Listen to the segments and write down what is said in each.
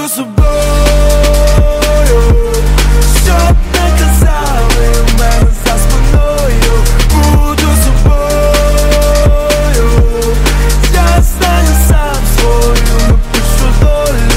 Буду собою, щоб не казали в мене за спиною. Буду собою, я знаю сам свою напишу долю.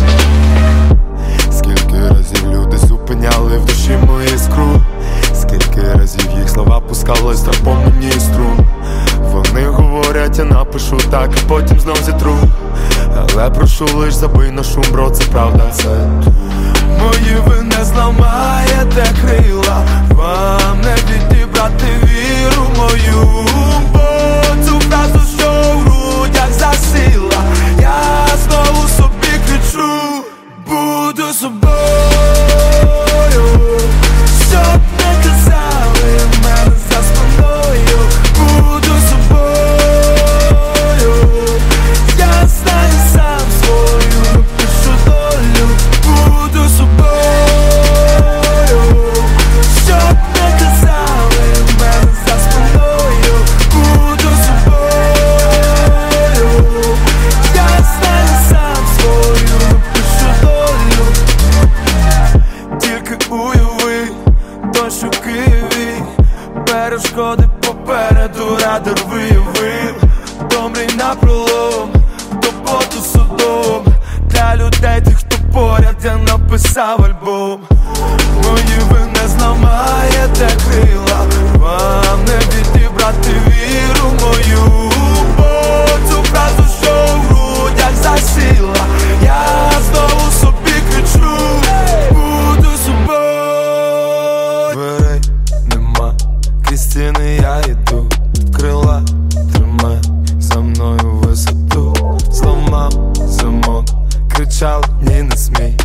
Скільки разів люди зупиняли в душі мою іскру, скільки разів їх слова пускали страх по мені струн. Вони говорять, я напишу так, а потім знов зітру. Але прошу лиш забий на шум, бро, це правда, це мої ви не зламаєте крила, вам не відібрати віру мою. Бо цю фразу, що в грудях засіла, я знову собі кричу: буду собою, щоб не казали в мене за спиною. Буду собою, я знаю сам свою напишу долю. Буду собою, щоб не казали в мене за спиною. Буду собою, я знаю сам свою напишу долю. Тільки уяви, дощ у Києві, перешкоди попереду, радар виявив. До мрій напролом, до поту судом. Для людей тих, хто поряд, я написав альбом. Мої ви не зламаєте крила, вам не відібрати віру мою. Бо цю фразу, що в грудях засіла, я знову собі кричу: буду собою. дверей нема, крізь стіни я йду, крила тримай за мною висоту. Зламав замок, кричав, ні, не смій,